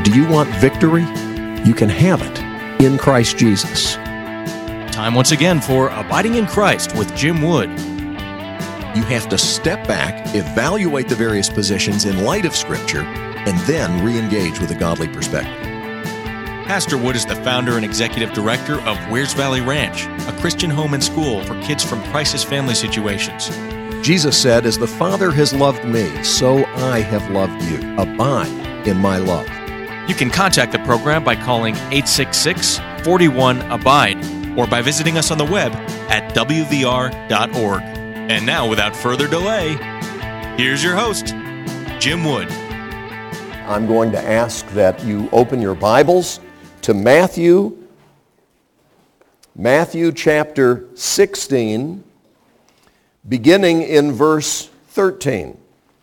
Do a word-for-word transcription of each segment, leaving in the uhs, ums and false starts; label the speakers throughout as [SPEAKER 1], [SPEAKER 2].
[SPEAKER 1] Do you want victory? You can have it in Christ Jesus.
[SPEAKER 2] Time once again for Abiding in Christ with Jim Wood.
[SPEAKER 1] You have to step back, evaluate the various positions in light of Scripture, and then re-engage with a godly perspective.
[SPEAKER 2] Pastor Wood is the founder and executive director of Wears Valley Ranch, a Christian home and school for kids from crisis family situations.
[SPEAKER 1] Jesus said, "As the Father has loved me, so I have loved you. Abide in my love."
[SPEAKER 2] You can contact the program by calling eight six six, four one, ABIDE or by visiting us on the web at w v r dot org. And now, without further delay, here's your host, Jim Wood.
[SPEAKER 1] I'm going to ask that you open your Bibles to Matthew, Matthew chapter sixteen, beginning in verse thirteen.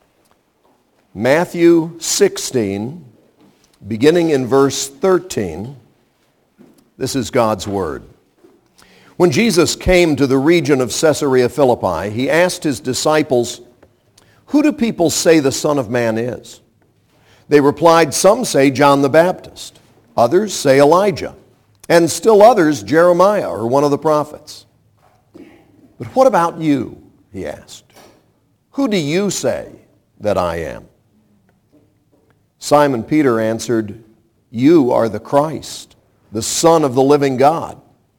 [SPEAKER 1] Matthew sixteen, beginning in verse thirteen. This is God's Word. When Jesus came to the region of Caesarea Philippi, he asked his disciples, "Who do people say the Son of Man is?" They replied, "Some say John the Baptist, others say Elijah, and still others Jeremiah or one of the prophets." "But what about you?" he asked. "Who do you say that I am?" Simon Peter answered, "You are the Christ, the Son of the living God."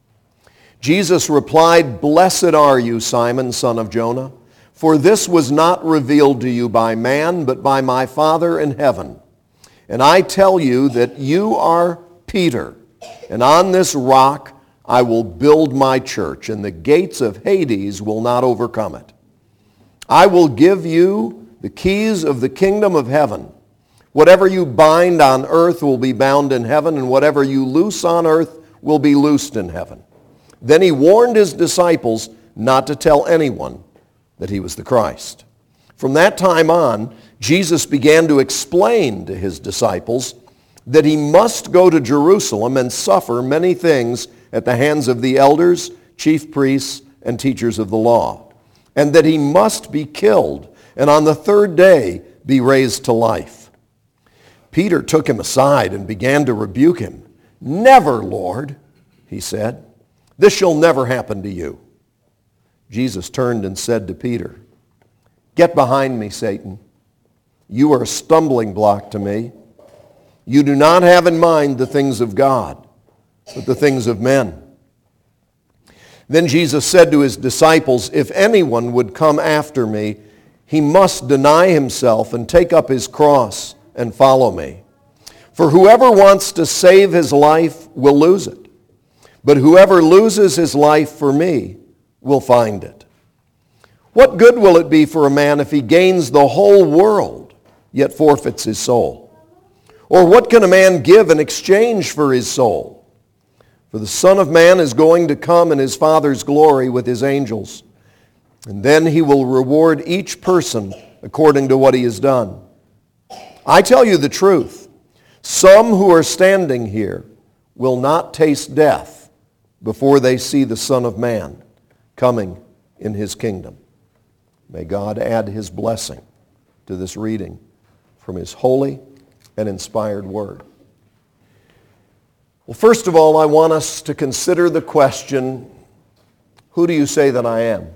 [SPEAKER 1] Jesus replied, "Blessed are you, Simon, son of Jonah, for this was not revealed to you by man, but by my Father in heaven. And I tell you that you are Peter, and on this rock I will build my church, and the gates of Hades will not overcome it. I will give you the keys of the kingdom of heaven. Whatever you bind on earth will be bound in heaven, and whatever you loose on earth will be loosed in heaven." Then he warned his disciples not to tell anyone that he was the Christ. From that time on, Jesus began to explain to his disciples that he must go to Jerusalem and suffer many things at the hands of the elders, chief priests, and teachers of the law, and that he must be killed and on the third day be raised to life. Peter took him aside and began to rebuke him. "Never, Lord," he said. "This shall never happen to you." Jesus turned and said to Peter, "Get behind me, Satan. You are a stumbling block to me. You do not have in mind the things of God, but the things of men." Then Jesus said to his disciples, "If anyone would come after me, he must deny himself and take up his cross and follow me. For whoever wants to save his life will lose it. But whoever loses his life for me will find it. What good will it be for a man if he gains the whole world, yet forfeits his soul? Or what can a man give in exchange for his soul? For the Son of Man is going to come in his Father's glory with his angels, and then he will reward each person according to what he has done. I tell you the truth, some who are standing here will not taste death before they see the Son of Man coming in his kingdom." May God add his blessing to this reading from his holy and inspired word. Well, first of all, I want us to consider the question, who do you say that I am?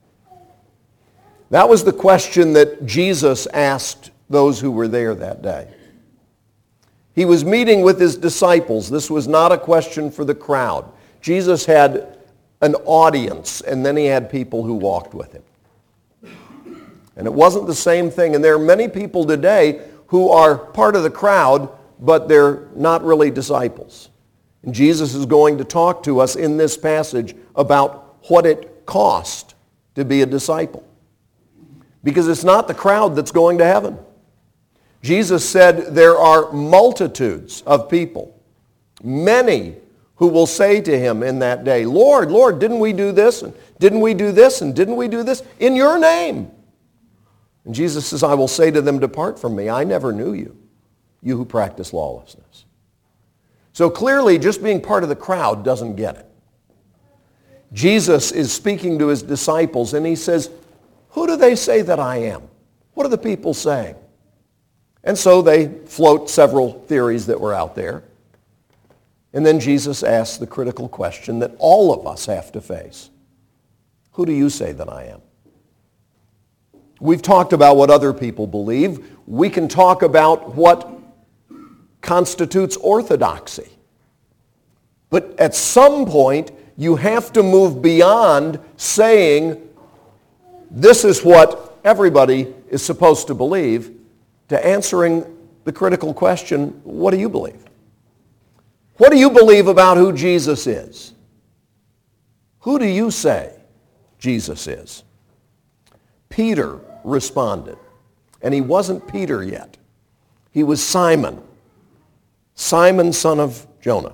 [SPEAKER 1] That was the question that Jesus asked those who were there that day. He was meeting with his disciples. This was not a question for the crowd. Jesus had an audience, and then he had people who walked with him. And it wasn't the same thing. And there are many people today who are part of the crowd, but they're not really disciples. And Jesus is going to talk to us in this passage about what it cost to be a disciple. Because it's not the crowd that's going to heaven. Jesus said there are multitudes of people, many who will say to him in that day, "Lord, Lord, didn't we do this? And didn't we do this? And didn't we do this? In your name." And Jesus says, "I will say to them, depart from me. I never knew you, you who practice lawlessness." So clearly, just being part of the crowd doesn't get it. Jesus is speaking to his disciples, and he says, "Who do they say that I am? What are the people saying?" And so they float several theories that were out there. And then Jesus asked the critical question that all of us have to face. Who do you say that I am? We've talked about what other people believe. We can talk about what constitutes orthodoxy. But at some point, you have to move beyond saying, this is what everybody is supposed to believe, to answering the critical question, what do you believe? What do you believe about who Jesus is? Who do you say Jesus is? Peter responded, and he wasn't Peter yet. He was Simon, Simon, son of Jonah.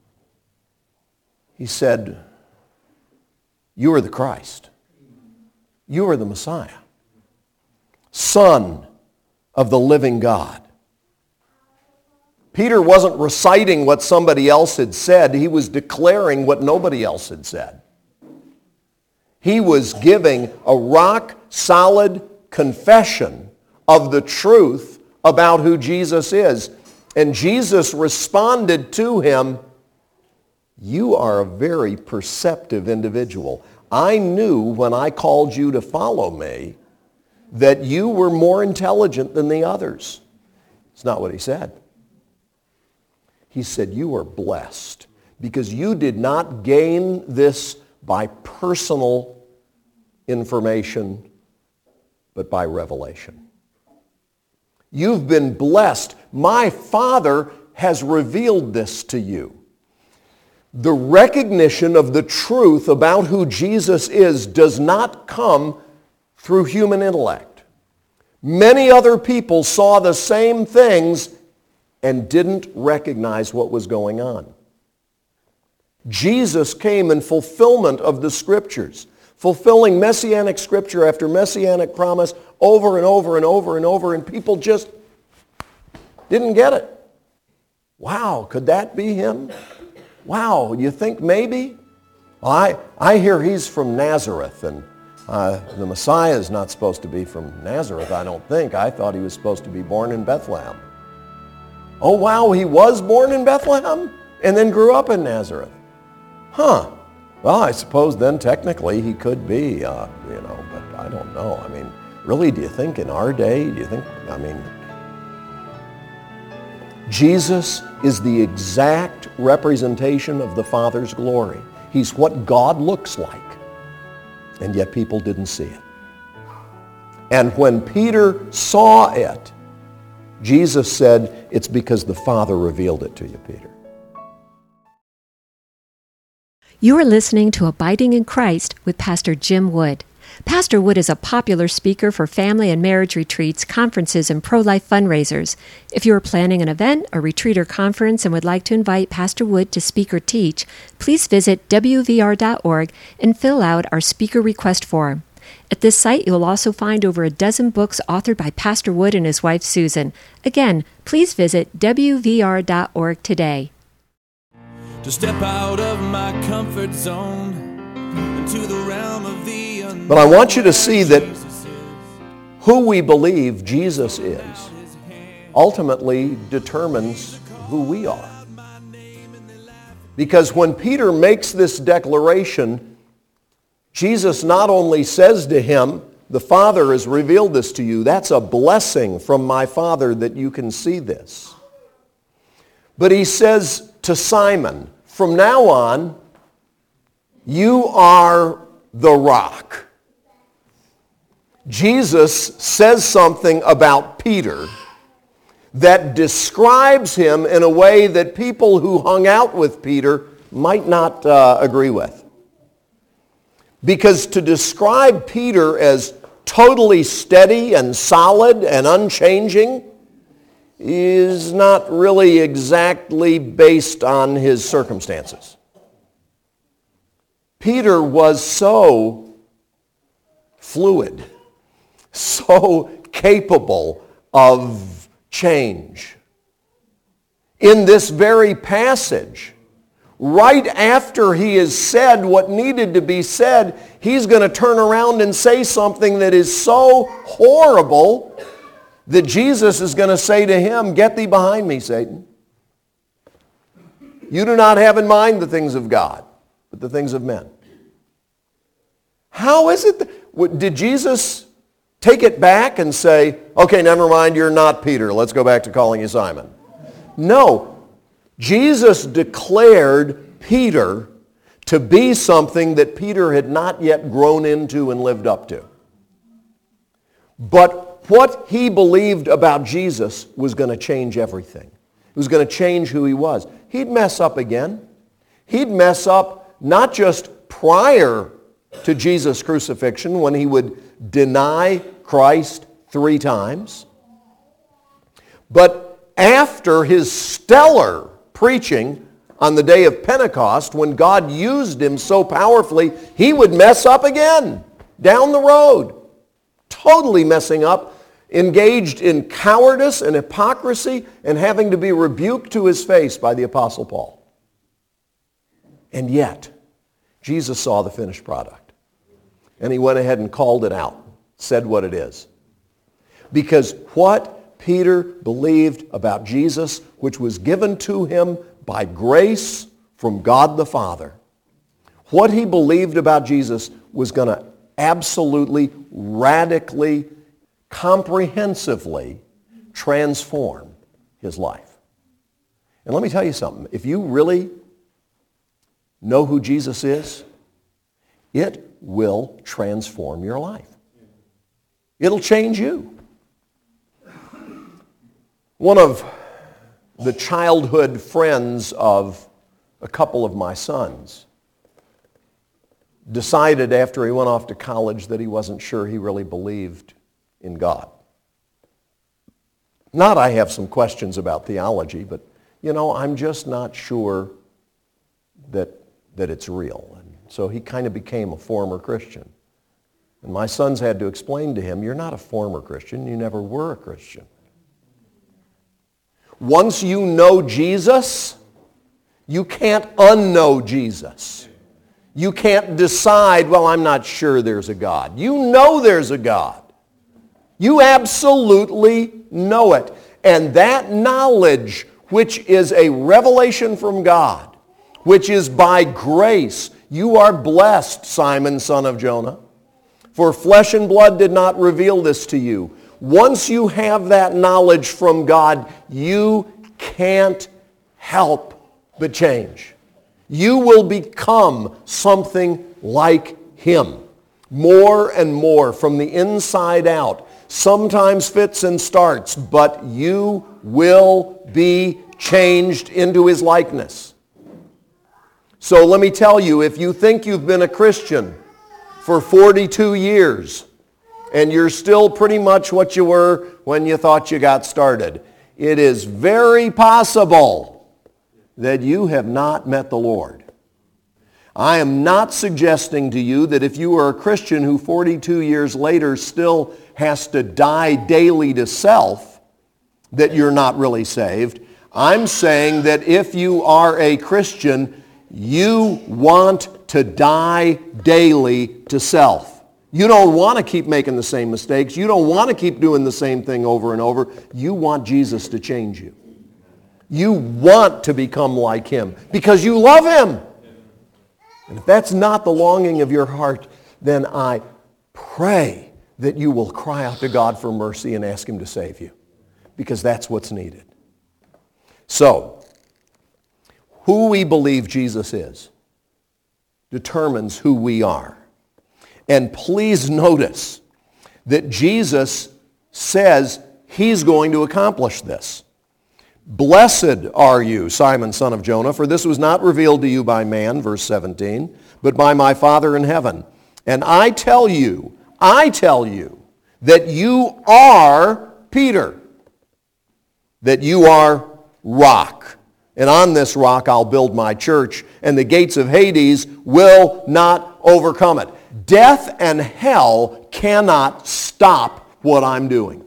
[SPEAKER 1] He said, you are the Christ. You are the Messiah, Son of the living God. Peter wasn't reciting what somebody else had said. He was declaring what nobody else had said. He was giving a rock-solid confession of the truth about who Jesus is. And Jesus responded to him, you are a very perceptive individual. I knew when I called you to follow me that you were more intelligent than the others. It's not what he said. He said, you are blessed because you did not gain this by personal information, but by revelation. You've been blessed. My Father has revealed this to you. The recognition of the truth about who Jesus is does not come through human intellect. Many other people saw the same things and didn't recognize what was going on. Jesus came in fulfillment of the Scriptures, fulfilling Messianic Scripture after Messianic promise over and over and over and over, and people just didn't get it. Wow, could that be him? Wow, you think maybe? Well, I, I hear he's from Nazareth, and uh, the Messiah is not supposed to be from Nazareth, I don't think. I thought he was supposed to be born in Bethlehem. Oh, wow, he was born in Bethlehem and then grew up in Nazareth. Huh. Well, I suppose then technically he could be, uh, you know, but I don't know. I mean, really, do you think in our day, do you think, I mean, Jesus is the exact representation of the Father's glory. He's what God looks like, and yet people didn't see it. And when Peter saw it, Jesus said, it's because the Father revealed it to you, Peter.
[SPEAKER 3] You are listening to Abiding in Christ with Pastor Jim Wood. Pastor Wood is a popular speaker for family and marriage retreats, conferences, and pro-life fundraisers. If you are planning an event, a retreat, or conference and would like to invite Pastor Wood to speak or teach, please visit W V R dot org and fill out our speaker request form. At this site, you will also find over a dozen books authored by Pastor Wood and his wife, Susan. Again, please visit W V R dot org today.
[SPEAKER 4] To step out of my comfort zone into the realm of the unknown.
[SPEAKER 1] But I want you to see that who we believe Jesus is ultimately determines who we are. Because when Peter makes this declaration, Jesus not only says to him, the Father has revealed this to you. That's a blessing from my Father that you can see this. But he says to Simon, from now on, you are the rock. Jesus says something about Peter that describes him in a way that people who hung out with Peter might not uh, agree with. Because to describe Peter as totally steady and solid and unchanging is not really exactly based on his circumstances. Peter was so fluid, so capable of change. In this very passage, right after he has said what needed to be said, he's going to turn around and say something that is so horrible that Jesus is going to say to him, "Get thee behind me, Satan. You do not have in mind the things of God, but the things of men." How is it that, did Jesus take it back and say, "Okay, never mind, you're not Peter. Let's go back to calling you Simon"? No. Jesus declared Peter to be something that Peter had not yet grown into and lived up to. But what he believed about Jesus was going to change everything. It was going to change who he was. He'd mess up again. He'd mess up not just prior to Jesus' crucifixion when he would deny Christ three times, but after his stellar preaching on the day of Pentecost, when God used him so powerfully, he would mess up again down the road. Totally messing up, engaged in cowardice and hypocrisy, and having to be rebuked to his face by the Apostle Paul. And yet, Jesus saw the finished product. And he went ahead and called it out, said what it is. Because what Peter believed about Jesus, which was given to him by grace from God the Father, what he believed about Jesus was going to absolutely, radically, comprehensively transform his life. And let me tell you something. If you really know who Jesus is, it will transform your life. It'll change you. One of the childhood friends of a couple of my sons decided after he went off to college that he wasn't sure he really believed in God. Not I have some questions about theology, but, you know, I'm just not sure that, that it's real. And so he kind of became a former Christian. And my sons had to explain to him, "You're not a former Christian. You never were a Christian. Once you know Jesus, you can't unknow Jesus. You can't decide, well, I'm not sure there's a God. You know there's a God. You absolutely know it. And that knowledge, which is a revelation from God, which is by grace, you are blessed, Simon, son of Jonah, for flesh and blood did not reveal this to you. Once you have that knowledge from God, you can't help but change. You will become something like him, more and more from the inside out. Sometimes fits and starts, but you will be changed into his likeness. So let me tell you, if you think you've been a Christian for forty-two years, and you're still pretty much what you were when you thought you got started, it is very possible that you have not met the Lord. I am not suggesting to you that if you are a Christian who forty-two years later still has to die daily to self, that you're not really saved. I'm saying that if you are a Christian, you want to die daily to self. You don't want to keep making the same mistakes. You don't want to keep doing the same thing over and over. You want Jesus to change you. You want to become like him because you love him. And if that's not the longing of your heart, then I pray that you will cry out to God for mercy and ask him to save you, because that's what's needed. So, who we believe Jesus is determines who we are. And please notice that Jesus says he's going to accomplish this. "Blessed are you, Simon, son of Jonah, for this was not revealed to you by man," verse seventeen, "but by my Father in heaven. And I tell you, I tell you, that you are Peter, that you are rock. And on this rock I'll build my church, and the gates of Hades will not overcome it." Death and hell cannot stop what I'm doing.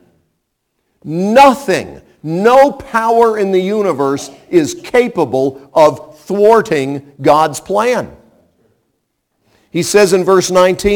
[SPEAKER 1] Nothing, no power in the universe is capable of thwarting God's plan. He says in verse nineteen,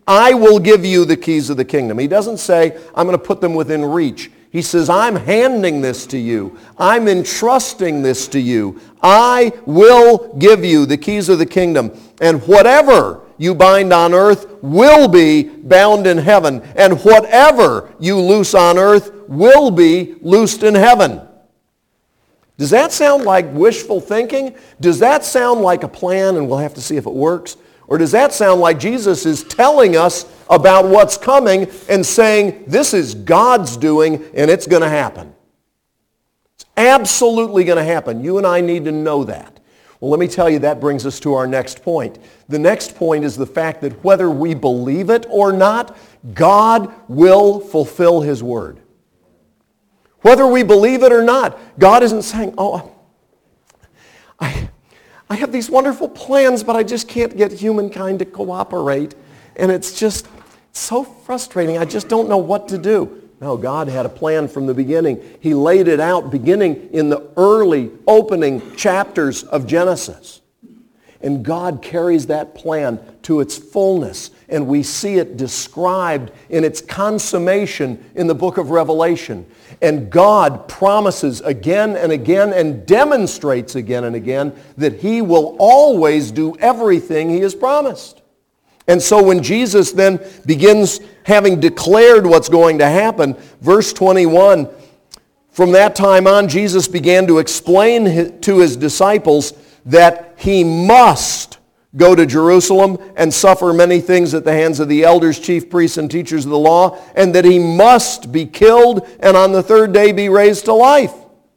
[SPEAKER 1] I will give you the keys of the kingdom. He doesn't say, I'm going to put them within reach. He says, I'm handing this to you. I'm entrusting this to you. I will give you the keys of the kingdom. And whatever you bind on earth will be bound in heaven. And whatever you loose on earth will be loosed in heaven. Does that sound like wishful thinking? Does that sound like a plan and we'll have to see if it works? Or does that sound like Jesus is telling us about what's coming and saying, this is God's doing and it's going to happen? It's absolutely going to happen. You and I need to know that. Well, let me tell you, that brings us to our next point. The next point is the fact that whether we believe it or not, God will fulfill his word. Whether we believe it or not, God isn't saying, oh, I... I have these wonderful plans, but I just can't get humankind to cooperate. And it's just so frustrating. I just don't know what to do. No, God had a plan from the beginning. He laid it out beginning in the early opening chapters of Genesis. And God carries that plan to its fullness. And we see it described in its consummation in the book of Revelation. And God promises again and again and demonstrates again and again that he will always do everything he has promised. And so when Jesus then begins having declared what's going to happen, verse twenty-one, from that time on, Jesus began to explain to his disciples that he must go to Jerusalem and suffer many things at the hands of the elders, chief priests, and teachers of the law, and that he must be killed and on the third day be raised to life.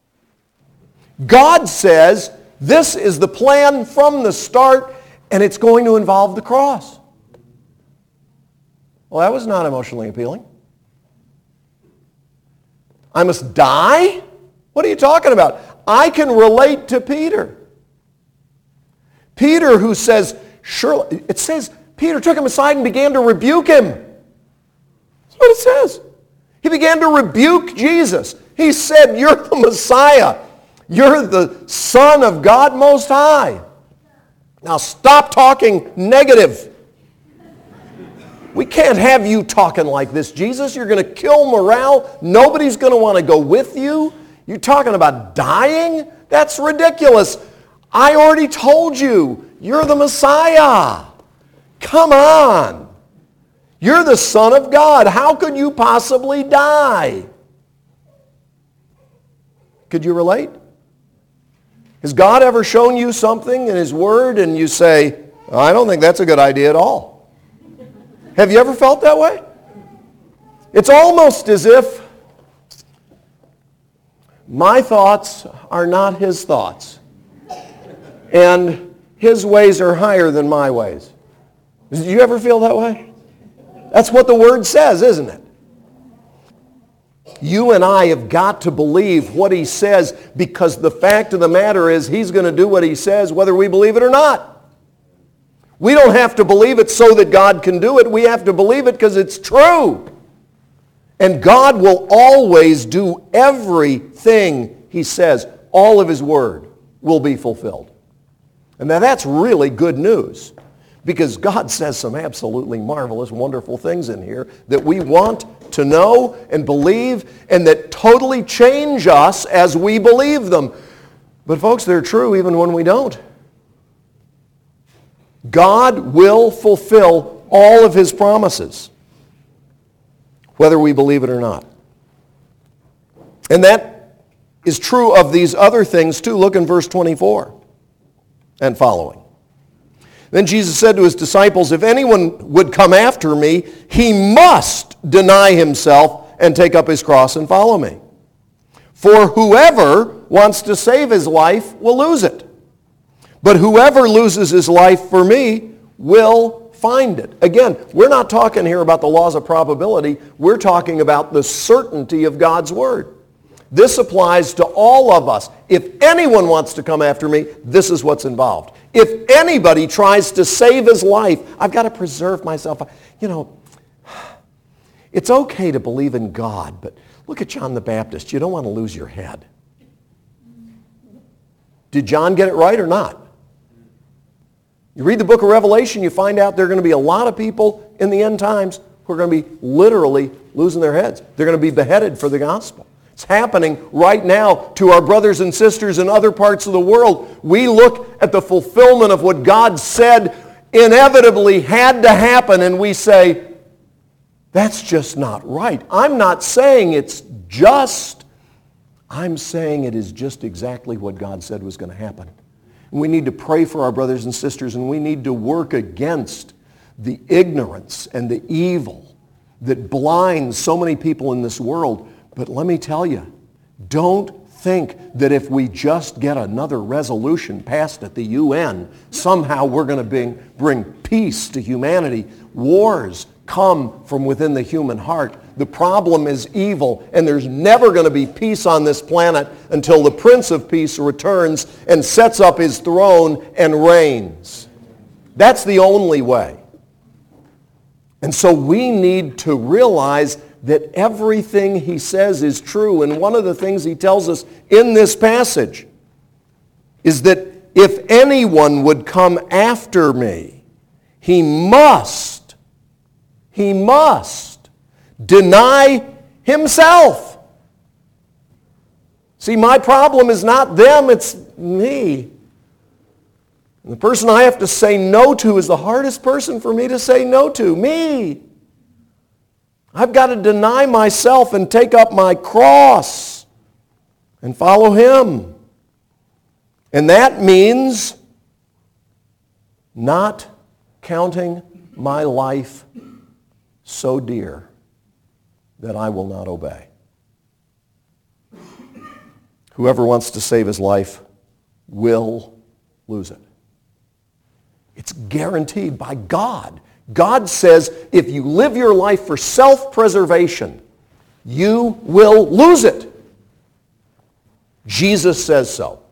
[SPEAKER 1] God says this is the plan from the start, and it's going to involve the cross. Well, that was not emotionally appealing. I must die? What are you talking about? I can relate to Peter. Peter, who says, surely, it says, Peter took him aside and began to rebuke him. That's what it says. He began to rebuke Jesus. He said, you're the Messiah. You're the Son of God Most High. Now stop talking negative. We can't have you talking like this, Jesus. You're going to kill morale. Nobody's going to want to go with you. You're talking about dying? That's ridiculous. I already told you, you're the Messiah. Come on. You're the Son of God. How could you possibly die? Could you relate? Has God ever shown you something in his word and you say, I don't think that's a good idea at all? Have you ever felt that way? It's almost as if my thoughts are not his thoughts. And his ways are higher than my ways. Did you ever feel that way? That's what the word says, isn't it? You and I have got to believe what he says, because the fact of the matter is he's going to do what he says whether we believe it or not. We don't have to believe it so that God can do it. We have to believe it because it's true. And God will always do everything he says. All of his word will be fulfilled. And now that's really good news, because God says some absolutely marvelous, wonderful things in here that we want to know and believe, and that totally change us as we believe them. But folks, they're true even when we don't. God will fulfill all of his promises, whether we believe it or not. And that is true of these other things too. Look in verse twenty-four and following. Then Jesus said to his disciples, if anyone would come after me, he must deny himself and take up his cross and follow me. For whoever wants to save his life will lose it. But whoever loses his life for me will find it. Again, we're not talking here about the laws of probability. We're talking about the certainty of God's word. This applies to all of us. If anyone wants to come after me, this is what's involved. If anybody tries to save his life, I've got to preserve myself. You know, it's okay to believe in God, but look at John the Baptist. You don't want to lose your head. Did John get it right or not? You read the book of Revelation, you find out there are going to be a lot of people in the end times who are going to be literally losing their heads. They're going to be beheaded for the gospel. It's happening right now to our brothers and sisters in other parts of the world. We look at the fulfillment of what God said inevitably had to happen, and we say, that's just not right. I'm not saying it's just. I'm saying it is just exactly what God said was going to happen. And we need to pray for our brothers and sisters, and we need to work against the ignorance and the evil that blinds so many people in this world. But let me tell you, don't think that if we just get another resolution passed at the U N, somehow we're going to bring, bring peace to humanity. Wars come from within the human heart. The problem is evil, and there's never going to be peace on this planet until the Prince of Peace returns and sets up his throne and reigns. That's the only way. And so we need to realize that everything he says is true. And one of the things he tells us in this passage is that if anyone would come after me, he must, he must deny himself. See, my problem is not them, it's me. And the person I have to say no to is the hardest person for me to say no to, me. I've got to deny myself and take up my cross and follow him. And that means not counting my life so dear that I will not obey. Whoever wants to save his life will lose it. It's guaranteed by God. God says if you live your life for self-preservation, you will lose it. Jesus says so.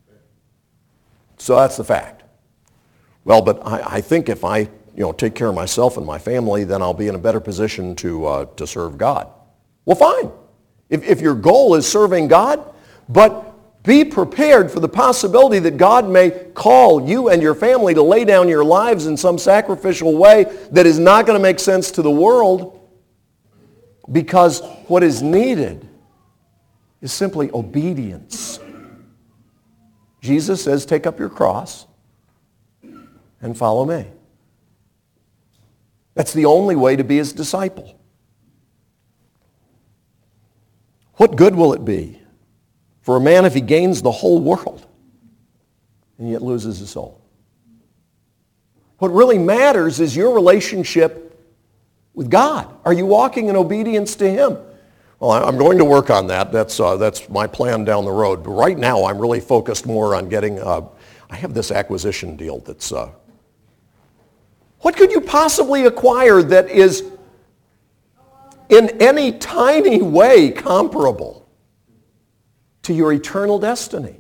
[SPEAKER 1] So that's the fact. Well, but I, I think if I you know, take care of myself and my family, then I'll be in a better position to, uh, to serve God. Well, fine. If, if your goal is serving God, but be prepared for the possibility that God may call you and your family to lay down your lives in some sacrificial way that is not going to make sense to the world, because what is needed is simply obedience. Jesus says, take up your cross and follow me. That's the only way to be his disciple. What good will it be for a man if he gains the whole world and yet loses his soul? What really matters is your relationship with God. Are you walking in obedience to him? Well, I'm going to work on that. That's, uh, that's my plan down the road. But right now, I'm really focused more on getting, uh, I have this acquisition deal that's, uh, what could you possibly acquire that is in any tiny way comparable to your eternal destiny?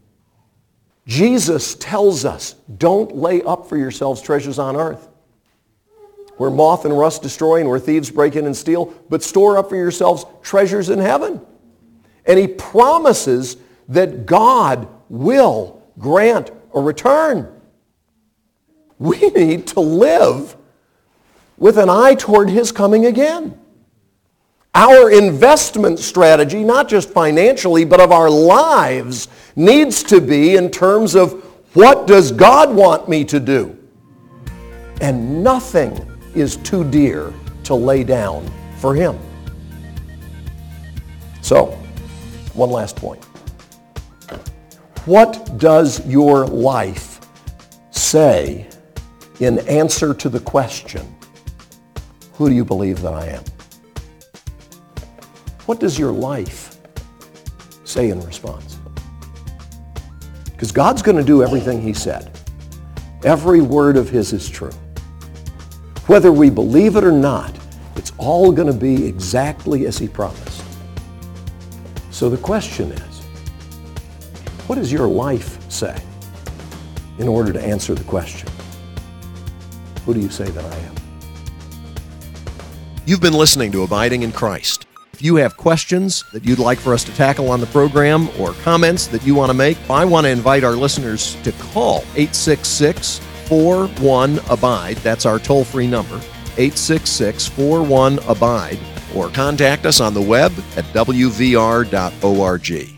[SPEAKER 1] Jesus tells us, don't lay up for yourselves treasures on earth, where moth and rust destroy and where thieves break in and steal, but store up for yourselves treasures in heaven. And he promises that God will grant a return. We need to live with an eye toward his coming again. Our investment strategy, not just financially, but of our lives, needs to be in terms of what does God want me to do? And nothing is too dear to lay down for him. So, one last point. What does your life say in answer to the question, who do you believe that I am? What does your life say in response? Because God's going to do everything he said. Every word of his is true. Whether we believe it or not, it's all going to be exactly as he promised. So the question is, what does your life say in order to answer the question, who do you say that I am? You've been listening to Abiding in Christ. If you have questions that you'd like for us to tackle on the program or comments that you want to make, I want to invite our listeners to call eight six six, four one, A B I D E. That's our toll-free number. eight six six, four one, ABIDE or contact us on the web at w v r dot org.